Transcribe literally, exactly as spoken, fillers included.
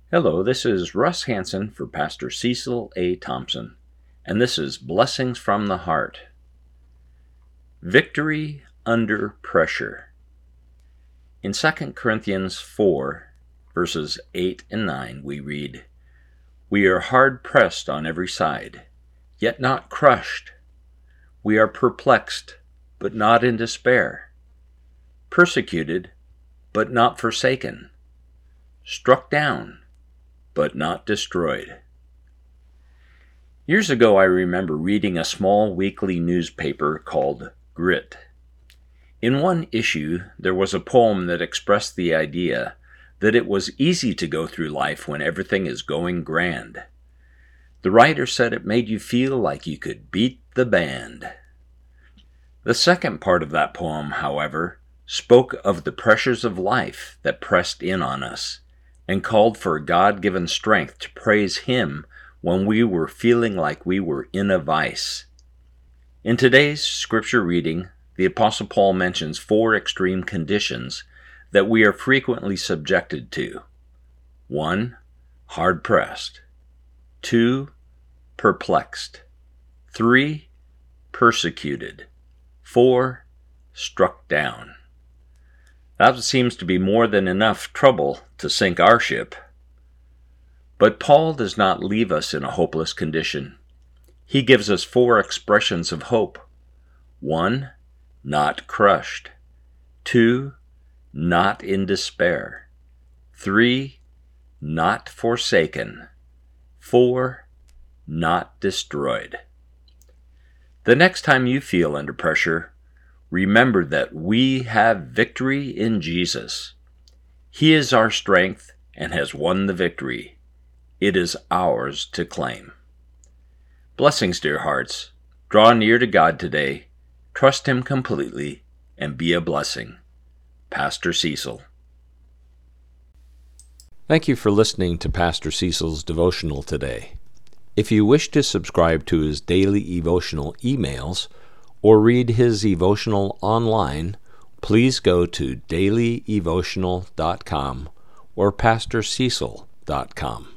Hello, this is Russ Hansen for Pastor Cecil A. Thompson, and this is Blessings from the Heart. Victory under pressure. In Second Corinthians four, verses eight and nine, we read, "We are hard-pressed on every side, yet not crushed. We are perplexed, but not in despair. Persecuted, but not forsaken. Struck down, but not destroyed." Years ago, I remember reading a small weekly newspaper called Grit. In one issue, there was a poem that expressed the idea that it was easy to go through life when everything is going grand. The writer said it made you feel like you could beat the band. The second part of that poem, however, spoke of the pressures of life that pressed in on us, and called for God-given strength to praise Him when we were feeling like we were in a vice. In today's scripture reading, the Apostle Paul mentions four extreme conditions that we are frequently subjected to. One, hard-pressed. Two, perplexed. Three, persecuted. Four, struck down. That seems to be more than enough trouble to sink our ship. But Paul does not leave us in a hopeless condition. He gives us four expressions of hope. One, not crushed. Two, not in despair. Three, not forsaken. Four, not destroyed. The next time you feel under pressure, remember that we have victory in Jesus. He is our strength and has won the victory. It is ours to claim. Blessings, dear hearts. Draw near to God today, trust Him completely, and be a blessing. Pastor Cecil. Thank you for listening to Pastor Cecil's devotional today. If you wish to subscribe to his daily devotional emails, or read his devotional online, please go to daily devotional dot com or pastor cecil dot com.